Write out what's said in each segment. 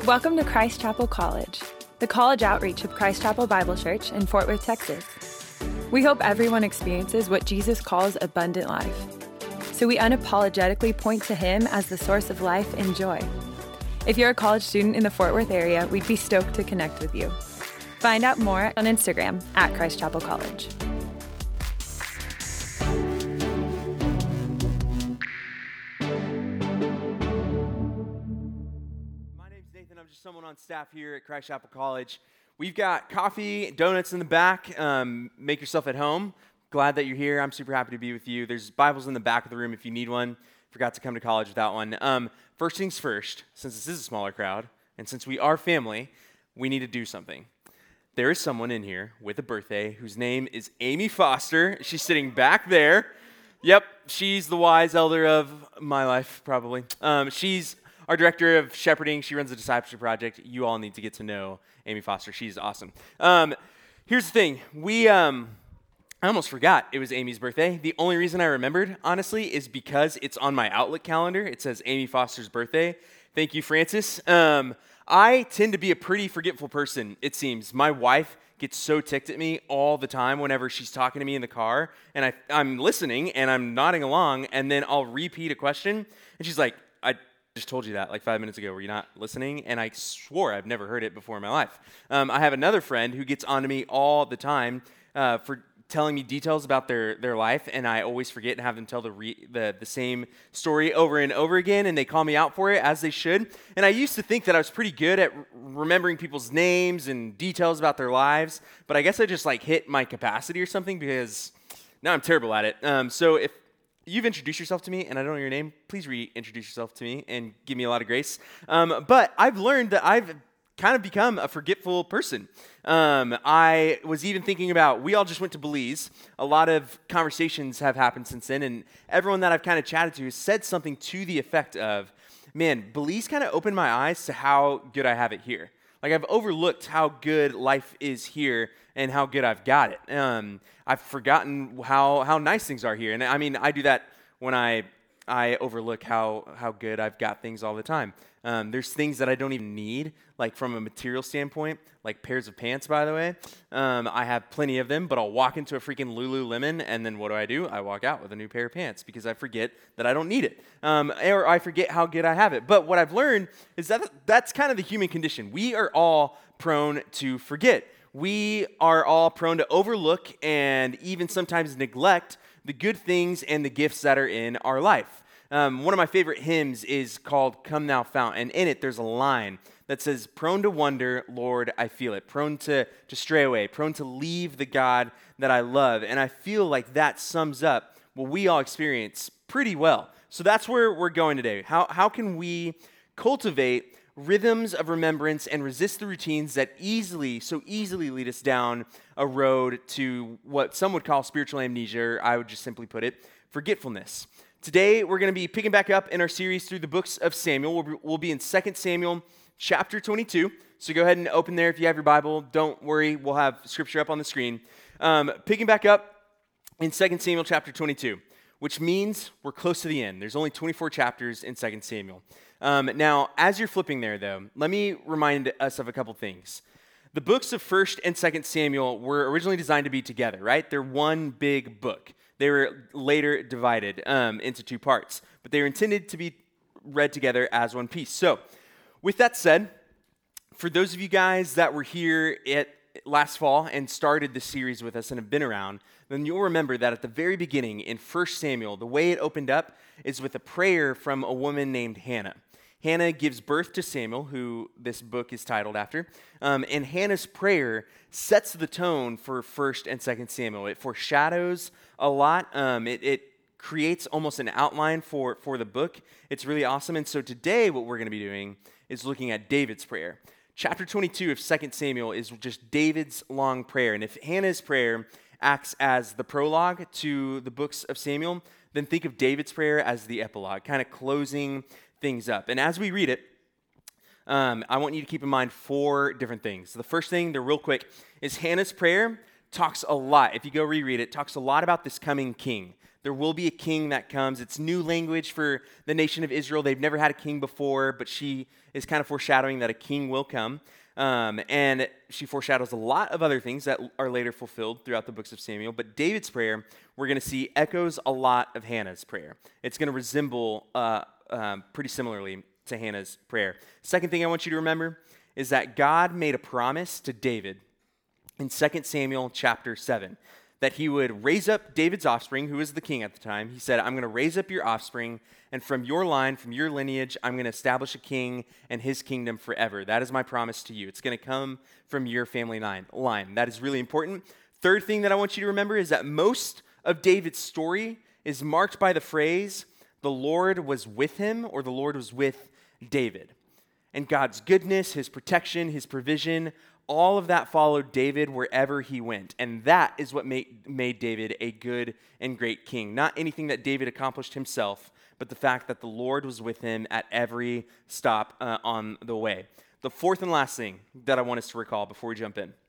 Welcome to Christ Chapel College, the college outreach of Christ Chapel Bible Church in Fort Worth, Texas. We hope everyone experiences what Jesus calls abundant life. So we unapologetically point to Him as the source of life and joy. If you're a college student in the Fort Worth area, we'd be stoked to connect with you. Find out more on Instagram at Christ Chapel College. I'm just someone on staff here at Christ Chapel College. We've got coffee, donuts in the back. Make yourself at home. Glad that you're here. I'm super happy to be with you. There's Bibles in the back of the room if you need one. Forgot to come to college without one. First things first, since this is a smaller crowd, and since we are family, we need to do something. There is someone in here with a birthday whose name is Amy Foster. She's sitting back there. Yep, she's the wise elder of my life, probably. She's our director of shepherding. She runs the discipleship project. You all need to get to know Amy Foster. She's awesome. Here's the thing. I almost forgot it was Amy's birthday. The only reason I remembered, honestly, is because it's on my Outlook calendar. It says Amy Foster's birthday. Thank you, Francis. I tend to be a pretty forgetful person, it seems. My wife gets so ticked at me all the time whenever she's talking to me in the car, and I'm listening, and I'm nodding along, and then I'll repeat a question, and she's like, I just told you that like 5 minutes ago. Were you not listening? And I swore I've never heard it before in my life. I have another friend who gets on to me all the time for telling me details about their life, and I always forget and have them tell the same story over and over again, and they call me out for it, as they should. And I used to think that I was pretty good at remembering people's names and details about their lives, but I guess I just like hit my capacity or something, because now I'm terrible at it. So if you've introduced yourself to me and I don't know your name, please reintroduce yourself to me and give me a lot of grace. But I've learned that I've kind of become a forgetful person. I was even thinking about, we all just went to Belize. A lot of conversations have happened since then, and everyone that I've kind of chatted to has said something to the effect of, man, Belize kind of opened my eyes to how good I have it here. Like, I've overlooked how good life is here and how good I've got it. I've forgotten how nice things are here. And I mean, I do that when I overlook how good I've got things all the time. There's things that I don't even need, like from a material standpoint, like pairs of pants, by the way. I have plenty of them, but I'll walk into a freaking Lululemon, and then what do? I walk out with a new pair of pants because I forget that I don't need it. Or I forget how good I have it. But what I've learned is that that's kind of the human condition. We are all prone to forget. We are all prone to overlook and even sometimes neglect the good things and the gifts that are in our life. One of my favorite hymns is called Come Thou Fount, and in it there's a line that says, prone to wonder, Lord, I feel it. Prone to stray away, prone to leave the God that I love. And I feel like that sums up what we all experience pretty well. So that's where we're going today. How can we cultivate rhythms of remembrance and resist the routines that so easily lead us down a road to what some would call spiritual amnesia, or I would just simply put it, forgetfulness. Today, we're going to be picking back up in our series through the books of Samuel. We'll be in 2 Samuel chapter 22. So go ahead and open there if you have your Bible. Don't worry, we'll have scripture up on the screen. Picking back up in 2 Samuel chapter 22, which means we're close to the end. There's only 24 chapters in 2 Samuel. Now, as you're flipping there, though, let me remind us of a couple things. The books of 1 and 2 Samuel were originally designed to be together, right? They're one big book. They were later divided into two parts, but they were intended to be read together as one piece. So, with that said, for those of you guys that were here last fall and started this series with us and have been around, then you'll remember that at the very beginning in 1 Samuel, the way it opened up is with a prayer from a woman named Hannah. Hannah gives birth to Samuel, who this book is titled after, and Hannah's prayer sets the tone for 1 and 2 Samuel. It foreshadows a lot. It creates almost an outline for the book. It's really awesome. And so today what we're going to be doing is looking at David's prayer. Chapter 22 of 2 Samuel is just David's long prayer. And if Hannah's prayer acts as the prologue to the books of Samuel, then think of David's prayer as the epilogue, kind of closing things up. And as we read it, I want you to keep in mind 4 different things. The first thing, they're real quick, is Hannah's prayer talks a lot, if you go reread it, talks a lot about this coming king, There will be a king that comes. It's new language for the nation of Israel. They've never had a king before, but she is kind of foreshadowing that a king will come. And she foreshadows a lot of other things that are later fulfilled throughout the books of Samuel. But David's prayer, we're going to see, echoes a lot of Hannah's prayer. It's going to resemble pretty similarly to Hannah's prayer. Second thing I want you to remember is that God made a promise to David in 2 Samuel chapter 7. That he would raise up David's offspring, who was the king at the time. He said, I'm going to raise up your offspring, and from your line, from your lineage, I'm going to establish a king and his kingdom forever. That is my promise to you. It's going to come from your family line. That is really important. Third thing that I want you to remember is that most of David's story is marked by the phrase, the Lord was with him, or the Lord was with David. And God's goodness, his protection, his provision, all of that followed David wherever he went. And that is what made David a good and great king. Not anything that David accomplished himself, but the fact that the Lord was with him at every stop on the way. The fourth and last thing that I want us to recall before we jump in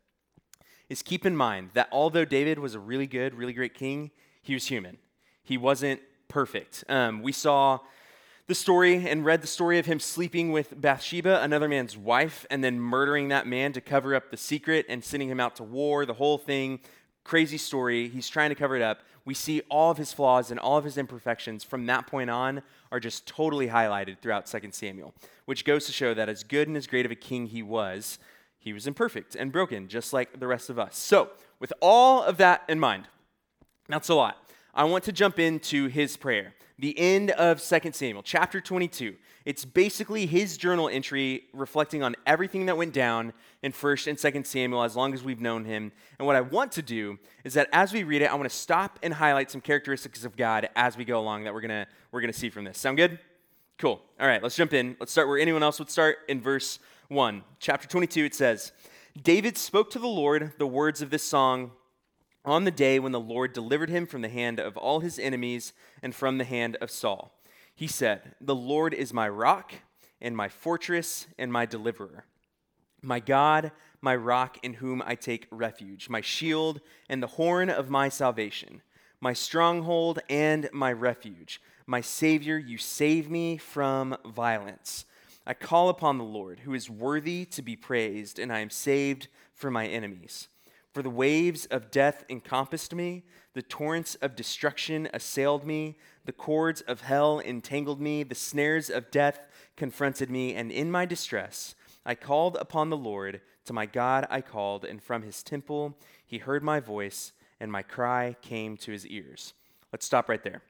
is keep in mind that although David was a really good, really great king, he was human. He wasn't perfect. We saw the story and read the story of him sleeping with Bathsheba, another man's wife, and then murdering that man to cover up the secret and sending him out to war, the whole thing. Crazy story. He's trying to cover it up. We see all of his flaws and all of his imperfections from that point on are just totally highlighted throughout 2 Samuel, which goes to show that as good and as great of a king he was imperfect and broken, just like the rest of us. So, with all of that in mind, that's a lot. I want to jump into his prayer. The end of 2 Samuel, chapter 22. It's basically his journal entry reflecting on everything that went down in 1 and 2 Samuel as long as we've known him. And what I want to do is that as we read it, I want to stop and highlight some characteristics of God as we go along that we're gonna see from this. Sound good? Cool. All right, let's jump in. Let's start where anyone else would start in verse 1. Chapter 22, it says, David spoke to the Lord the words of this song on the day when the Lord delivered him from the hand of all his enemies and from the hand of Saul. He said, the Lord is my rock and my fortress and my deliverer. My God, my rock in whom I take refuge, my shield and the horn of my salvation, my stronghold and my refuge, my Savior, you save me from violence. I call upon the Lord, who is worthy to be praised, and I am saved from my enemies. For the waves of death encompassed me, the torrents of destruction assailed me, the cords of hell entangled me, the snares of death confronted me, and in my distress I called upon the Lord. To my God I called, and from his temple he heard my voice, and my cry came to his ears. Let's stop right there.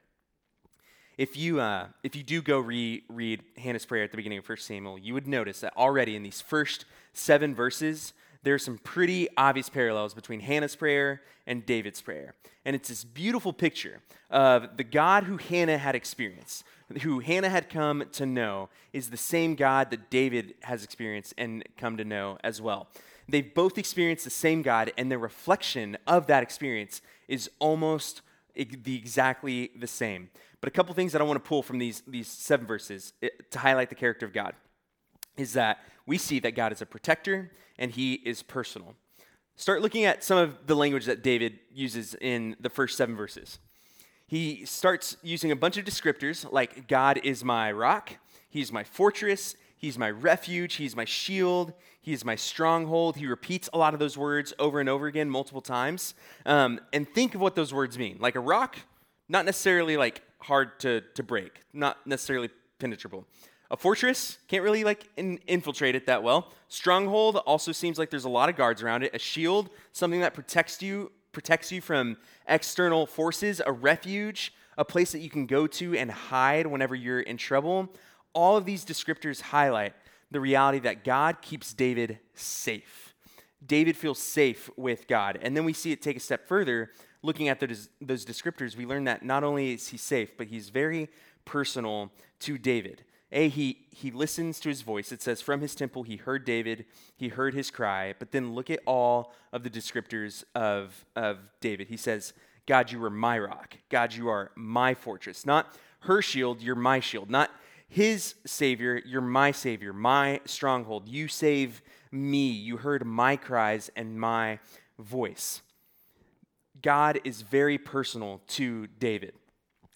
If you do go read Hannah's prayer at the beginning of 1 Samuel, you would notice that already in these first 7 verses, there are some pretty obvious parallels between Hannah's prayer and David's prayer. And it's this beautiful picture of the God who Hannah had experienced, who Hannah had come to know, is the same God that David has experienced and come to know as well. They've both experienced the same God, and the reflection of that experience is almost exactly the same. But a couple things that I want to pull from these 7 verses to highlight the character of God is that we see that God is a protector and he is personal. Start looking at some of the language that David uses in the first 7 verses. He starts using a bunch of descriptors like God is my rock, he's my fortress, he's my refuge, he's my shield, he's my stronghold. He repeats a lot of those words over and over again multiple times. And think of what those words mean. Like a rock, not necessarily like hard to break, not necessarily penetrable. A fortress, can't really infiltrate it that well. Stronghold also seems like there's a lot of guards around it. A shield, something that protects you from external forces. A refuge, a place that you can go to and hide whenever you're in trouble. All of these descriptors highlight the reality that God keeps David safe. David feels safe with God. And then we see it take a step further. Looking at those descriptors, we learn that not only is he safe, but he's very personal to David. He listens to his voice. It says, from his temple he heard David, he heard his cry. But then look at all of the descriptors of David. He says, God, you are my rock. God, you are my fortress. Not her shield, you're my shield. Not his savior, you're my savior, my stronghold. You save me. You heard my cries and my voice. God is very personal to David.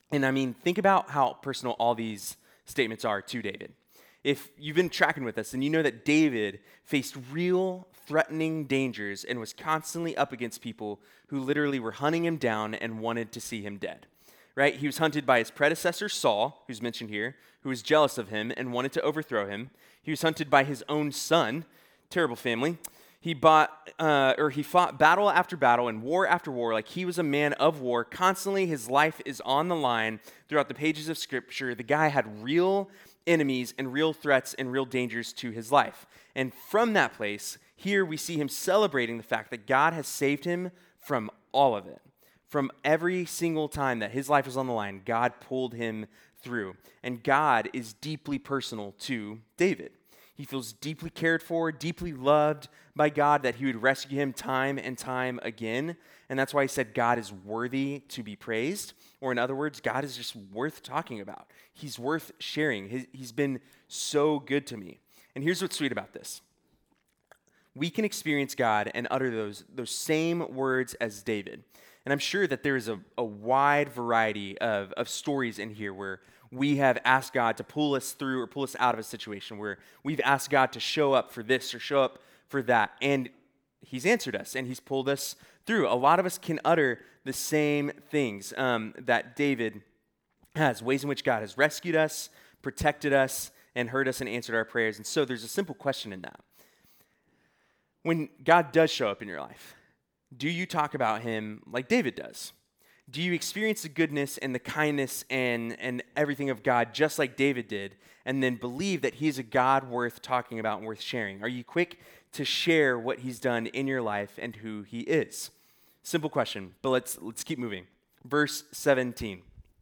And I mean, think about how personal all these statements are to David. If you've been tracking with us, then you know that David faced real threatening dangers and was constantly up against people who literally were hunting him down and wanted to see him dead. Right? He was hunted by his predecessor Saul, who's mentioned here, who was jealous of him and wanted to overthrow him. He was hunted by his own son, terrible family. He fought battle after battle and war after war. Like, he was a man of war. Constantly, his life is on the line throughout the pages of Scripture. The guy had real enemies and real threats and real dangers to his life. And from that place, here we see him celebrating the fact that God has saved him from all of it. From every single time that his life was on the line, God pulled him through. And God is deeply personal to David. He feels deeply cared for, deeply loved by God, that he would rescue him time and time again. And that's why he said God is worthy to be praised. Or in other words, God is just worth talking about. He's worth sharing. He's been so good to me. And here's what's sweet about this. We can experience God and utter those same words as David. And I'm sure that there is a wide variety of stories in here where we have asked God to pull us through or pull us out of a situation, where we've asked God to show up for this or show up for that. And he's answered us and he's pulled us through. A lot of us can utter the same things that David has, ways in which God has rescued us, protected us, and heard us and answered our prayers. And so there's a simple question in that. When God does show up in your life, do you talk about him like David does? Do you experience the goodness and the kindness and everything of God just like David did, and then believe that he's a God worth talking about and worth sharing? Are you quick to share what he's done in your life and who he is? Simple question, but let's keep moving. Verse 17.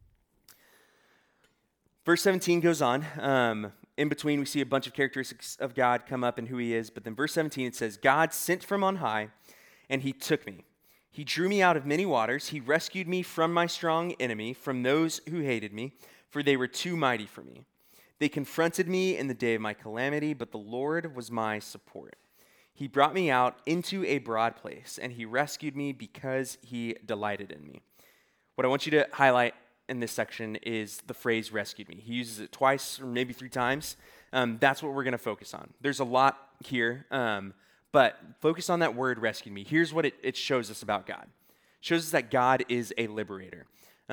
Verse 17 goes on. In between, we see a bunch of characteristics of God come up and who he is. But then verse 17, it says, God sent from on high, and he took me. He drew me out of many waters. He rescued me from my strong enemy, from those who hated me, for they were too mighty for me. They confronted me in the day of my calamity, but the Lord was my support. He brought me out into a broad place, and he rescued me because he delighted in me. What I want you to highlight in this section is the phrase rescued me. He uses it twice or maybe 3 times. That's what we're going to focus on. There's a lot here, but focus on that word rescued me. Here's what it shows us about God. It shows us that God is a liberator,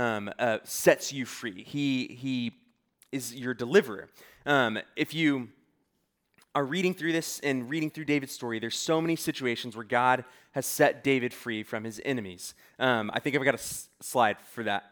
sets you free. He is your deliverer. If you are reading through this and reading through David's story, there's so many situations where God has set David free from his enemies. I think I've got a slide for that.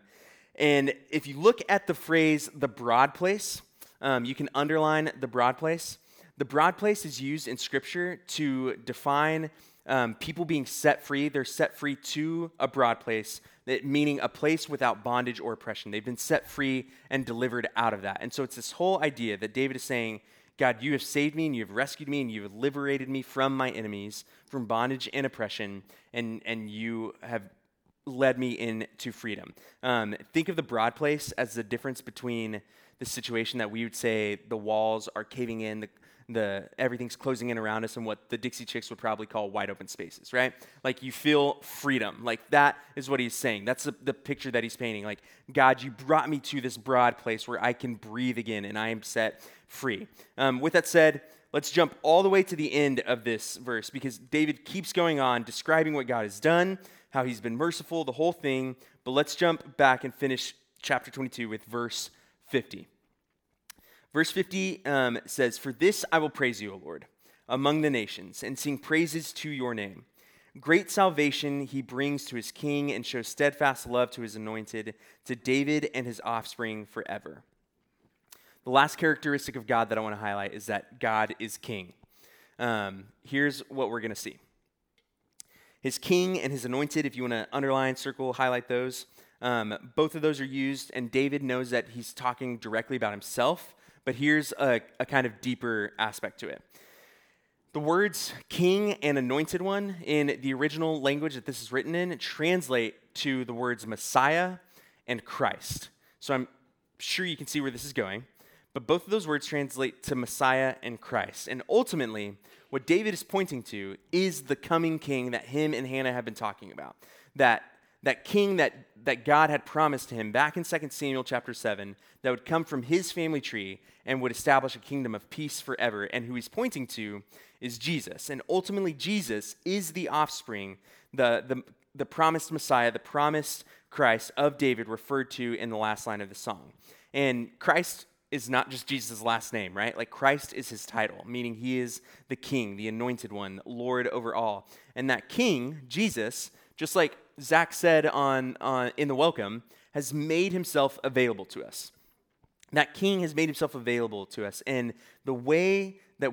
And if you look at the phrase, the broad place, you can underline the broad place. The broad place is used in Scripture to define people being set free. They're set free to a broad place, meaning a place without bondage or oppression. They've been set free and delivered out of that. And so it's this whole idea that David is saying, God, you have saved me and you have rescued me and you have liberated me from my enemies, from bondage and oppression, and you have led me into freedom. Think of the broad place as the difference between the situation that we would say the walls are caving in, the everything's closing in around us, and what the Dixie Chicks would probably call wide open spaces, right? Like, you feel freedom. Like, that is what he's saying. That's the picture that he's painting. Like, God, you brought me to this broad place where I can breathe again and I am set free. With that said, let's jump all the way to the end of this verse, because David keeps going on describing what God has done, how he's been merciful, the whole thing. But let's jump back and finish chapter 22 with verse 50. Verse 50 says, For this I will praise you, O Lord, among the nations, and sing praises to your name. Great salvation he brings to his king, and shows steadfast love to his anointed, to David and his offspring forever. The last characteristic of God that I want to highlight is that God is king. Here's what we're going to see. His king and his anointed, if you want to underline, circle, highlight those. Both of those are used, and David knows that he's talking directly about himself, but here's a kind of deeper aspect to it. The words king and anointed one in the original language that this is written in translate to the words Messiah and Christ. So I'm sure you can see where this is going, but both of those words translate to Messiah and Christ. And ultimately, what David is pointing to is the coming king that him and Hannah have been talking about. That that king that God had promised him back in 2 Samuel chapter 7 that would come from his family tree and would establish a kingdom of peace forever. And who he's pointing to is Jesus. And ultimately, Jesus is the offspring, the promised Messiah, the promised Christ of David referred to in the last line of the song. And Christ is not just Jesus' last name, right? Like Christ is his title, meaning he is the king, the anointed one, Lord over all. And that king, Jesus, just like Zach said in the welcome, has made himself available to us. That king has made himself available to us. And the way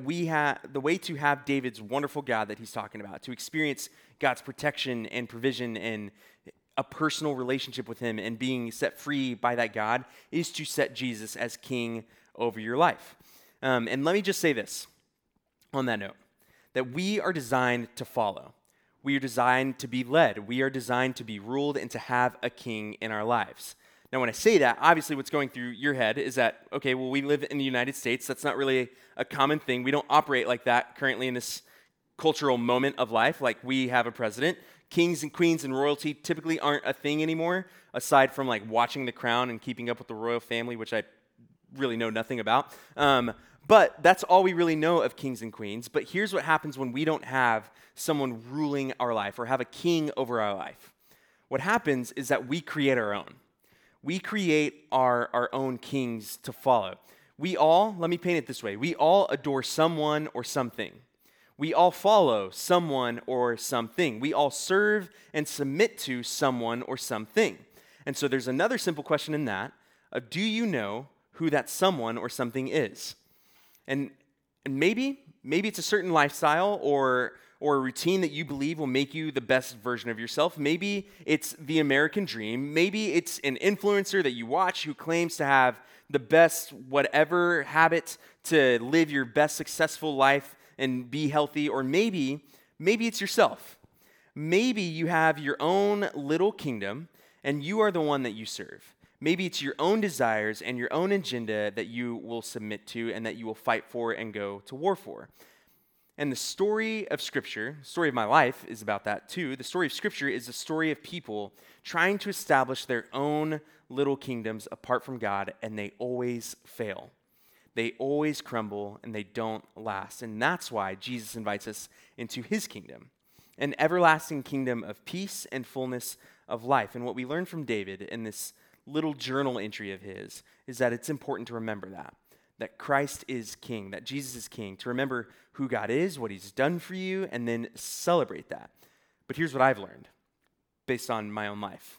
to have David's wonderful God that he's talking about, to experience God's protection and provision and a personal relationship with him and being set free by that God, is to set Jesus as king over your life. And let me just say this on that note, that we are designed to follow. We are designed to be led. We are designed to be ruled and to have a king in our lives. Now, when I say that, obviously what's going through your head is that, okay, well, we live in the United States. That's not really a common thing. We don't operate like that currently in this cultural moment of life. Like, we have a president. Kings and queens and royalty typically aren't a thing anymore, aside from like watching The Crown and keeping up with the royal family, which I really know nothing about. But that's all we really know of kings and queens. But here's what happens when we don't have someone ruling our life or have a king over our life. What happens is that we create our own. We create our own kings to follow. Let me paint it this way. We all adore someone or something. We all follow someone or something. We all serve and submit to someone or something. And so there's another simple question in that of, do you know who that someone or something is? And maybe it's a certain lifestyle or a routine that you believe will make you the best version of yourself. Maybe it's the American dream. Maybe it's an influencer that you watch who claims to have the best whatever habit to live your best successful life and be healthy. Or maybe it's yourself. Maybe you have your own little kingdom and you are the one that you serve. Maybe it's your own desires and your own agenda that you will submit to and that you will fight for and go to war for. And the story of Scripture, the story of my life is about that too. The story of Scripture is the story of people trying to establish their own little kingdoms apart from God, and they always fail. They always crumble, and they don't last. And that's why Jesus invites us into his kingdom, an everlasting kingdom of peace and fullness of life. And what we learn from David in this little journal entry of his is that it's important to remember that Christ is king, that Jesus is king, to remember who God is, what he's done for you, and then celebrate that. But here's what I've learned based on my own life.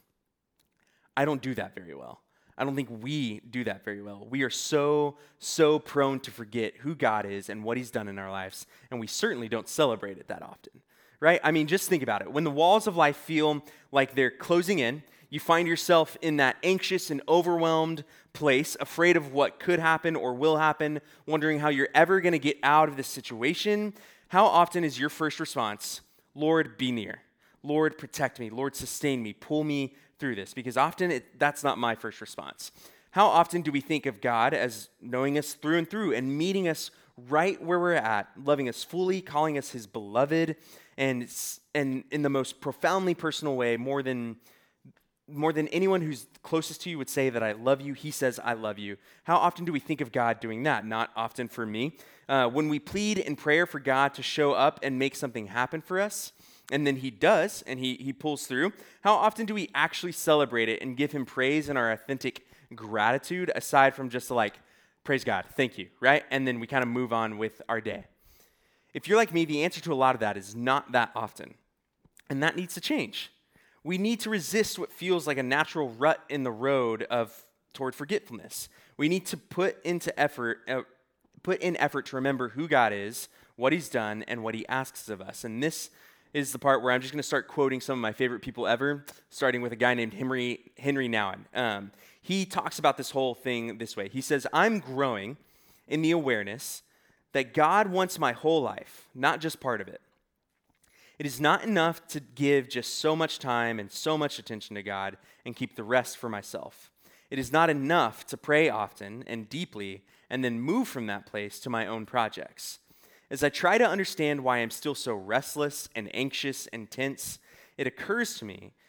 I don't do that very well. I don't think we do that very well. We are so prone to forget who God is and what he's done in our lives, and we certainly don't celebrate it that often, right? I mean, just think about it. When the walls of life feel like they're closing in, you find yourself in that anxious and overwhelmed place, afraid of what could happen or will happen, wondering how you're ever going to get out of this situation. How often is your first response, Lord, be near. Lord, protect me. Lord, sustain me. Pull me through this. Because often that's not my first response. How often do we think of God as knowing us through and through and meeting us right where we're at, loving us fully, calling us his beloved, and in the most profoundly personal way, more than anyone who's closest to you would say that I love you, he says I love you. How often do we think of God doing that? Not often for me. When we plead in prayer for God to show up and make something happen for us, and then he does, and he pulls through, how often do we actually celebrate it and give him praise and our authentic gratitude, aside from just like, praise God, thank you, right? And then we kind of move on with our day. If you're like me, the answer to a lot of that is not that often. And that needs to change. We need to resist what feels like a natural rut in the road toward forgetfulness. We need to put in effort to remember who God is, what he's done, and what he asks of us. And this is the part where I'm just going to start quoting some of my favorite people ever, starting with a guy named Henry Nouwen. He talks about this whole thing this way. He says, I'm growing in the awareness that God wants my whole life, not just part of it. It is not enough to give just so much time and so much attention to God and keep the rest for myself. It is not enough to pray often and deeply and then move from that place to my own projects. As I try to understand why I'm still so restless and anxious and tense, it occurs to me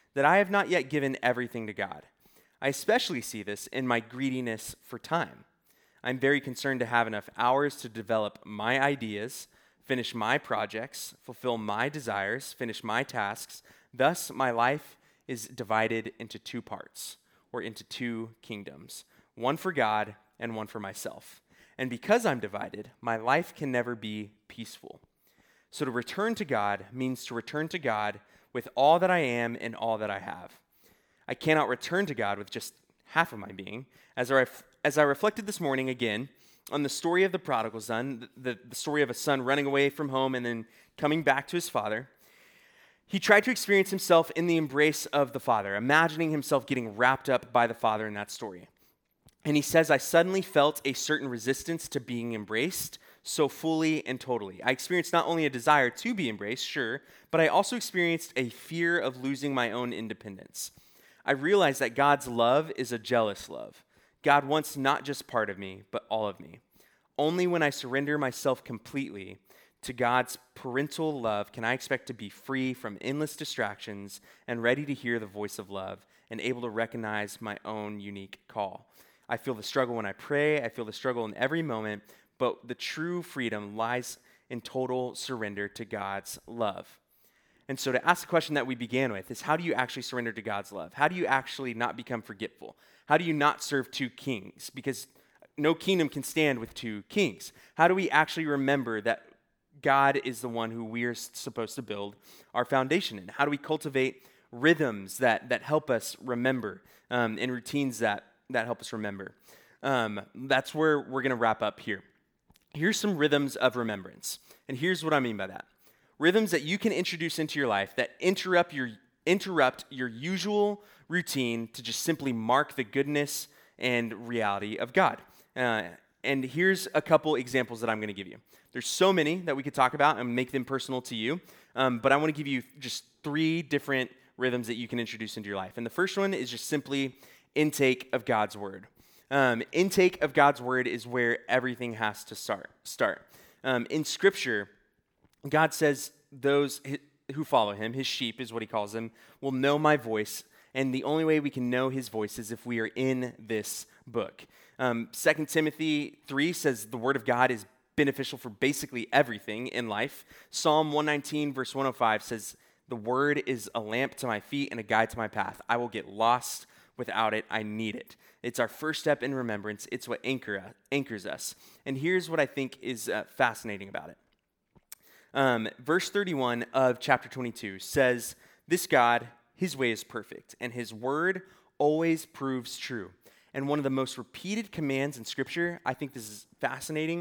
that I have not yet given everything to God. I especially see this in my greediness for time. I'm very concerned to have enough hours to develop my ideas, finish my projects, fulfill my desires, finish my tasks. Thus, my life is divided into two parts, or into two kingdoms, one for God and one for myself. And because I'm divided, my life can never be peaceful. So to return to God means to return to God with all that I am and all that I have. I cannot return to God with just half of my being. As I reflected this morning again on the story of the prodigal son, the story of a son running away from home and then coming back to his father, he tried to experience himself in the embrace of the Father, imagining himself getting wrapped up by the Father in that story. And he says, I suddenly felt a certain resistance to being embraced so fully and totally. I experienced not only a desire to be embraced, sure, but I also experienced a fear of losing my own independence. I realized that God's love is a jealous love. God wants not just part of me, but all of me. Only when I surrender myself completely to God's parental love can I expect to be free from endless distractions and ready to hear the voice of love and able to recognize my own unique call. I feel the struggle when I pray. I feel the struggle in every moment, but the true freedom lies in total surrender to God's love. And so to ask the question that we began with is, how do you actually surrender to God's love? How do you actually not become forgetful? How do you not serve two kings? Because no kingdom can stand with two kings. How do we actually remember that God is the one who we are supposed to build our foundation in? How do we cultivate rhythms that help us remember, and routines that help us remember? That's where we're going to wrap up here. Here's some rhythms of remembrance. And here's what I mean by that. Rhythms that you can introduce into your life that interrupt your usual routine to just simply mark the goodness and reality of God. And here's a couple examples that I'm going to give you. There's so many that we could talk about and make them personal to you, but I want to give you just 3 different rhythms that you can introduce into your life. And the first one is just simply intake of God's word. Intake of God's word is where everything has to start. In Scripture, God says those who follow him, his sheep is what he calls them, will know my voice, and the only way we can know his voice is if we are in this book. 2 Timothy 3 says the word of God is beneficial for basically everything in life. Psalm 119 verse 105 says, the word is a lamp to my feet and a guide to my path. I will get lost without it. I need it. It's our first step in remembrance. It's what anchors us. And here's what I think is fascinating about it. Verse 31 of chapter 22 says, this God, his way is perfect, and his word always proves true. And one of the most repeated commands in Scripture, I think this is fascinating.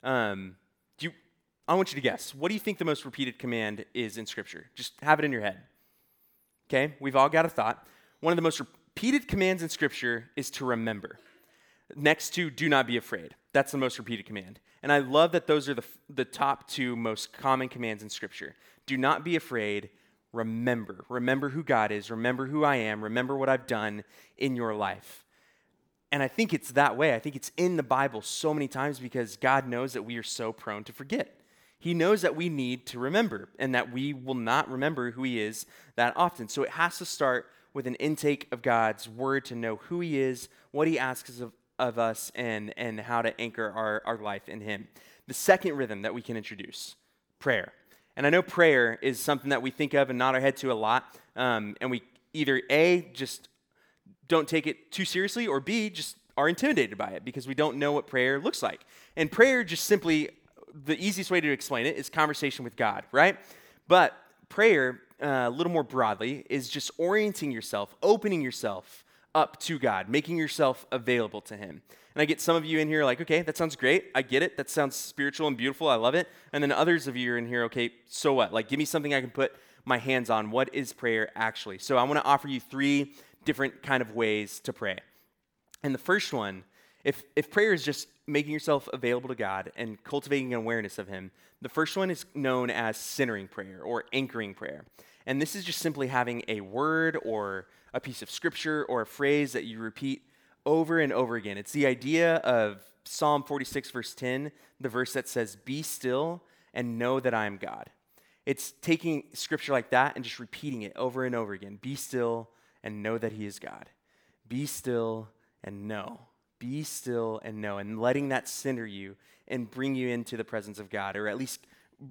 I want you to guess. What do you think the most repeated command is in Scripture? Just have it in your head. Okay, we've all got a thought. One of the most repeated commands in Scripture is to remember. Next to do not be afraid. That's the most repeated command. And I love that those are the top 2 most common commands in Scripture. Do not be afraid. Remember. Remember who God is. Remember who I am. Remember what I've done in your life. And I think it's that way. I think it's in the Bible so many times because God knows that we are so prone to forget. He knows that we need to remember and that we will not remember who he is that often. So it has to start with an intake of God's word to know who he is, what he asks of us, and how to anchor our life in him. The second rhythm that we can introduce, prayer. And I know prayer is something that we think of and nod our head to a lot, and we either A, just don't take it too seriously, or B, just are intimidated by it because we don't know what prayer looks like. And prayer just simply, the easiest way to explain it is conversation with God, right? But prayer, a little more broadly, is just orienting yourself, opening yourself up to God, making yourself available to him. And I get some of you in here like, okay, that sounds great. I get it. That sounds spiritual and beautiful. I love it. And then others of you are in here, okay, so what? Like, give me something I can put my hands on. What is prayer actually? So I want to offer you 3 different kind of ways to pray. And the first one, if prayer is just making yourself available to God and cultivating an awareness of him, the first one is known as centering prayer or anchoring prayer. And this is just simply having a word or a piece of scripture or a phrase that you repeat over and over again. It's the idea of Psalm 46 verse 10, the verse that says, be still and know that I am God. It's taking scripture like that and just repeating it over and over again. Be still and know that he is God. Be still and know. Be still and know. And letting that center you and bring you into the presence of God, or at least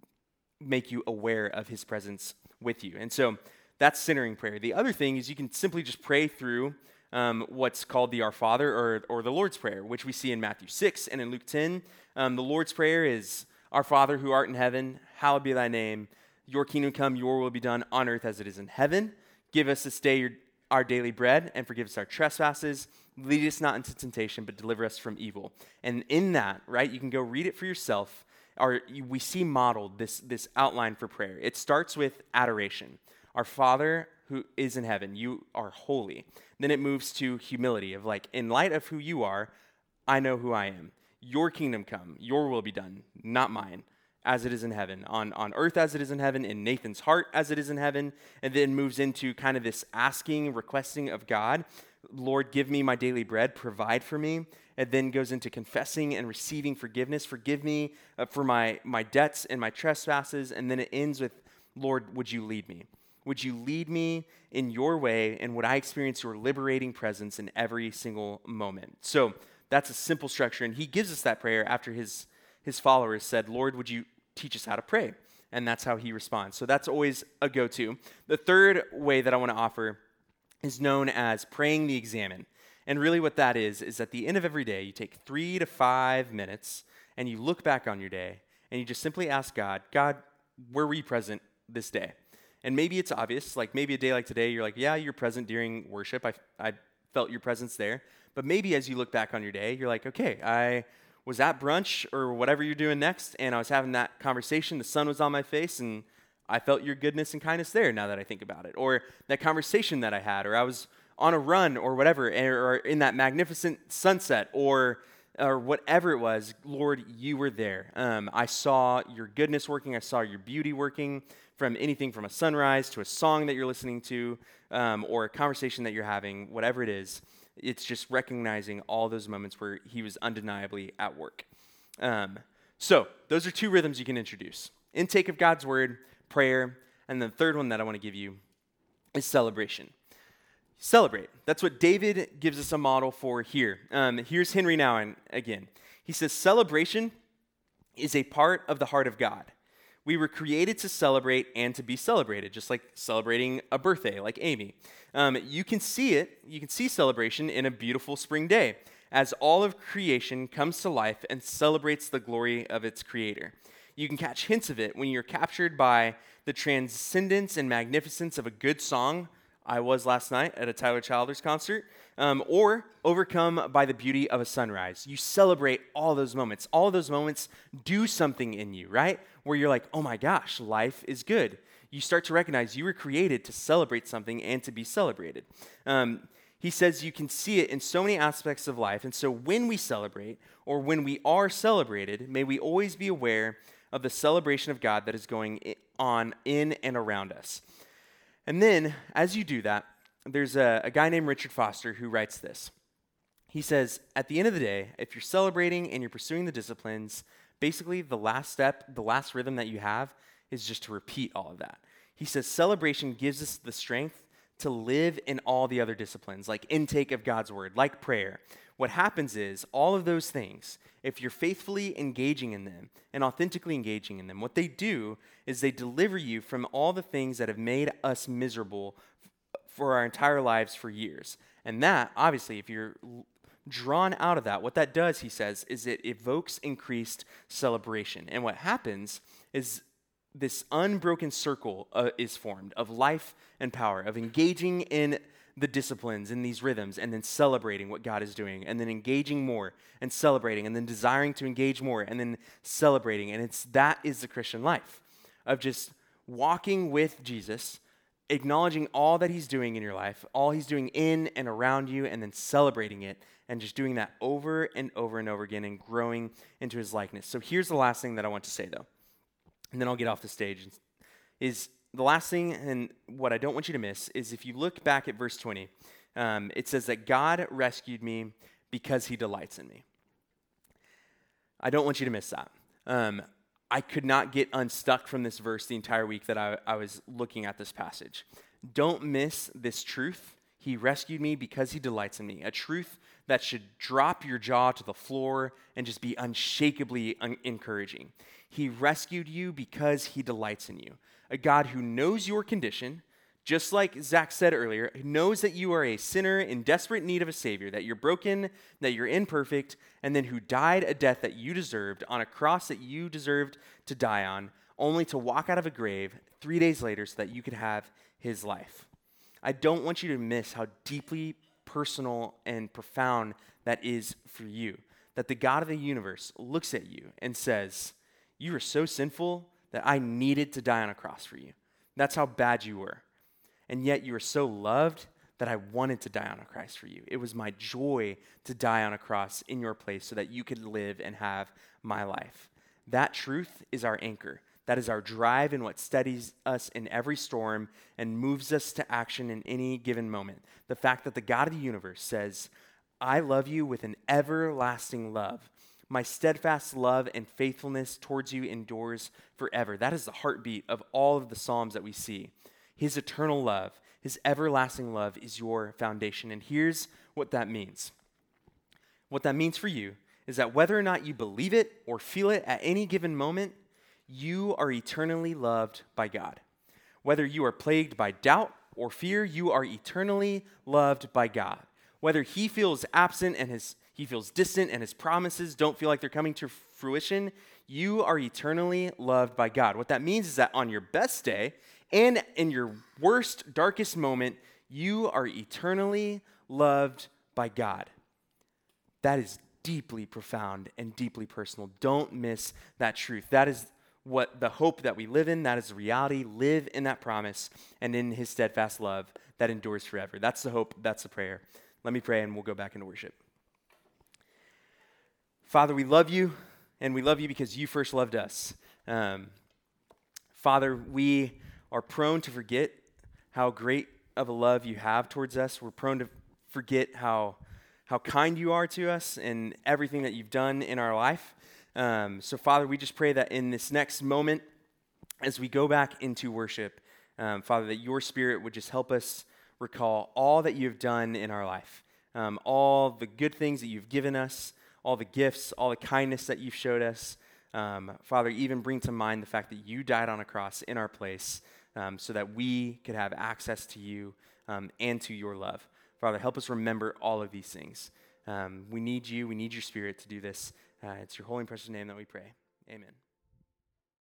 make you aware of his presence with you. And so that's centering prayer. The other thing is you can simply just pray through what's called the Our Father or the Lord's Prayer, which we see in Matthew 6 and in Luke 10. The Lord's Prayer is, Our Father who art in heaven, hallowed be thy name. Your kingdom come, your will be done on earth as it is in heaven. Give us this day our daily bread, and forgive us our trespasses. Lead us not into temptation, but deliver us from evil. And in that, right, you can go read it for yourself. We see modeled this outline for prayer. It starts with adoration. Our Father who is in heaven, you are holy. Then it moves to humility of like, in light of who you are, I know who I am. Your kingdom come, your will be done, not mine, as it is in heaven, on earth as it is in heaven, in Nathan's heart as it is in heaven, and then moves into kind of this asking, requesting of God, Lord, give me my daily bread, provide for me, and then goes into confessing and receiving forgiveness. Forgive me for my debts and my trespasses, and then it ends with, Lord, would you lead me? Would you lead me in your way, and would I experience your liberating presence in every single moment? So that's a simple structure, and he gives us that prayer after his followers said, Lord, would you teach us how to pray? And that's how he responds. So that's always a go-to. The third way that I want to offer is known as praying the examen. And really what that is at the end of every day, you take 3 to 5 minutes and you look back on your day and you just simply ask God, where were you present this day? And maybe it's obvious, like maybe a day like today, you're like, yeah, you're present during worship. I felt your presence there. But maybe as you look back on your day, you're like, okay, I was at brunch or whatever you're doing next, and I was having that conversation, the sun was on my face, and I felt your goodness and kindness there now that I think about it. Or that conversation that I had, or I was on a run or whatever, or in that magnificent sunset, or whatever it was, Lord, you were there. I saw your goodness working. I saw your beauty working from anything from a sunrise to a song that you're listening to, or a conversation that you're having, whatever it is. It's just recognizing all those moments where he was undeniably at work. So those are 2 rhythms you can introduce. Intake of God's word, prayer, and the third one that I want to give you is celebration. Celebrate. That's what David gives us a model for here. Here's Henry Nouwen again. He says, celebration is a part of the heart of God. We were created to celebrate and to be celebrated, just like celebrating a birthday, like Amy. You can see celebration in a beautiful spring day, as all of creation comes to life and celebrates the glory of its creator. You can catch hints of it when you're captured by the transcendence and magnificence of a good song. I was last night at a Tyler Childers concert, or overcome by the beauty of a sunrise. You celebrate all those moments. All those moments do something in you, right? Where you're like, oh my gosh, life is good. You start to recognize you were created to celebrate something and to be celebrated. He says you can see it in so many aspects of life. And so when we celebrate, or when we are celebrated, may we always be aware of the celebration of God that is going on in and around us. And then, as you do that, there's a guy named Richard Foster who writes this. He says, at the end of the day, if you're celebrating and you're pursuing the disciplines, basically the last step, the last rhythm that you have is just to repeat all of that. He says celebration gives us the strength to live in all the other disciplines, like intake of God's word, like prayer. What happens is all of those things, if you're faithfully engaging in them and authentically engaging in them, what they do is they deliver you from all the things that have made us miserable for our entire lives for years. And that, obviously, if you're drawn out of that, what that does, he says, is it evokes increased celebration. And what happens is this unbroken circle is formed of life and power, of engaging in the disciplines, in these rhythms, and then celebrating what God is doing, and then engaging more, and celebrating, and then desiring to engage more, and then celebrating. And that is the Christian life, of just walking with Jesus, acknowledging all that he's doing in your life, all he's doing in and around you, and then celebrating it, and just doing that over and over and over again, and growing into his likeness. So here's the last thing that I want to say, though, and then I'll get off the stage, is the last thing, and what I don't want you to miss, is if you look back at verse 20, it says that God rescued me because he delights in me. I don't want you to miss that. I could not get unstuck from this verse the entire week that I was looking at this passage. Don't miss this truth. He rescued me because he delights in me. A truth that should drop your jaw to the floor and just be unshakably encouraging. He rescued you because he delights in you. A God who knows your condition, just like Zach said earlier, knows that you are a sinner in desperate need of a Savior, that you're broken, that you're imperfect, and then who died a death that you deserved on a cross that you deserved to die on, only to walk out of a grave 3 days later so that you could have his life. I don't want you to miss how deeply personal and profound that is for you, that the God of the universe looks at you and says, you are so sinful that I needed to die on a cross for you. That's how bad you were. And yet you are so loved that I wanted to die on a cross for you. It was my joy to die on a cross in your place so that you could live and have my life. That truth is our anchor. That is our drive and what steadies us in every storm and moves us to action in any given moment. The fact that the God of the universe says, I love you with an everlasting love. My steadfast love and faithfulness towards you endures forever. That is the heartbeat of all of the Psalms that we see. His eternal love, his everlasting love is your foundation. And here's what that means. What that means for you is that whether or not you believe it or feel it at any given moment, you are eternally loved by God. Whether you are plagued by doubt or fear, you are eternally loved by God. Whether he feels absent and he feels distant and his promises don't feel like they're coming to fruition, you are eternally loved by God. What that means is that on your best day and in your worst, darkest moment, you are eternally loved by God. That is deeply profound and deeply personal. Don't miss that truth. That is what the hope that we live in, that is the reality. Live in that promise and in his steadfast love that endures forever. That's the hope, that's the prayer. Let me pray and we'll go back into worship. Father, we love you, and we love you because you first loved us. Father, we are prone to forget how great of a love you have towards us. We're prone to forget how kind you are to us and everything that you've done in our life. So, Father, we just pray that in this next moment, as we go back into worship, Father, that your Spirit would just help us recall all that you've done in our life, all the good things that you've given us, all the gifts, all the kindness that you've showed us. Father, even bring to mind the fact that you died on a cross in our place so that we could have access to you and to your love. Father, help us remember all of these things. We need you. We need your Spirit to do this. It's your holy and precious name that we pray. Amen.